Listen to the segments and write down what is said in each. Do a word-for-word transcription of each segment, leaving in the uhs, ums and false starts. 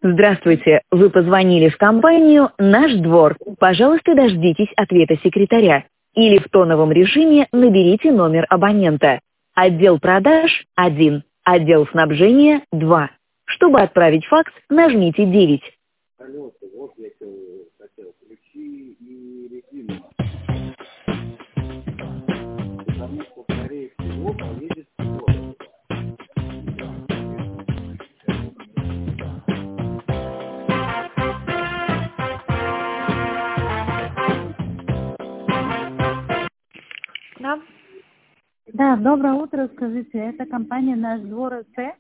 Здравствуйте, вы позвонили в компанию «Наш двор». Пожалуйста, дождитесь ответа секретаря. Или в тоновом режиме наберите номер абонента. Отдел продаж– один, отдел снабжения– два. Чтобы отправить факс, нажмите девять. Алло, вот я хотел ключи и резину. Потому что, скорее всего, поедет в город. Да. Да, доброе утро, скажите, это компания «Наш двор» СТ?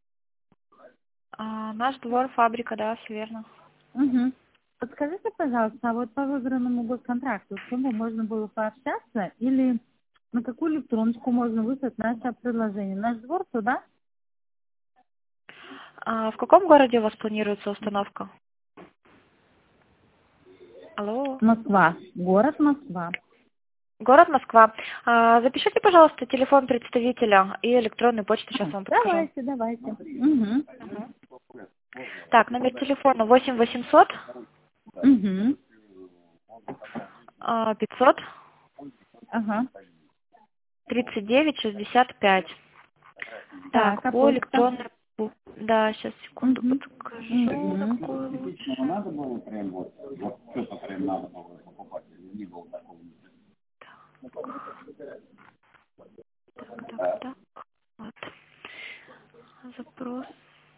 А, наш двор, фабрика, да, все верно. Угу. Подскажите, пожалуйста, а вот по выигранному госконтракту, с кем можно было пообщаться или на какую электроночку можно выслать наше предложение? «Наш двор» туда? А, в каком городе у вас планируется установка? Алло. Москва, город Москва. Город Москва. А, запишите, пожалуйста, телефон представителя и электронную почту, сейчас вам подскажу. Давайте, давайте. Угу. Угу. Так, номер телефона восемь восемьсот Угу. пятьсот Ага. тридцать девять шестьдесят пять. Так, Так, а по почта? электронной... Да, сейчас, секунду, Мгм. подскажу, Мгм. на какую лучше. Но надо было прям вот, вот что-то прям надо было покупать, или не было такого. Так, так, так. Вот. Запрос.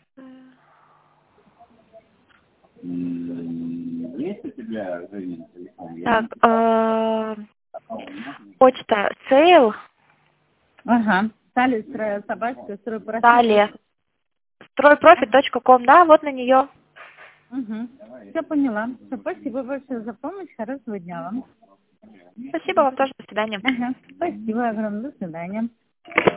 М, Есть у тебя, Женя, телефон? Я Так, не э, знаю. почта сейл, Ага. Стали строя собачка, стройпрофит. далее, стройпрофит точка ком, да, вот на нее. Угу. Все поняла. Все, спасибо большое за помощь. Хорошего дня вам. Спасибо вам тоже, до свидания. Ага. Спасибо огромное. До свидания.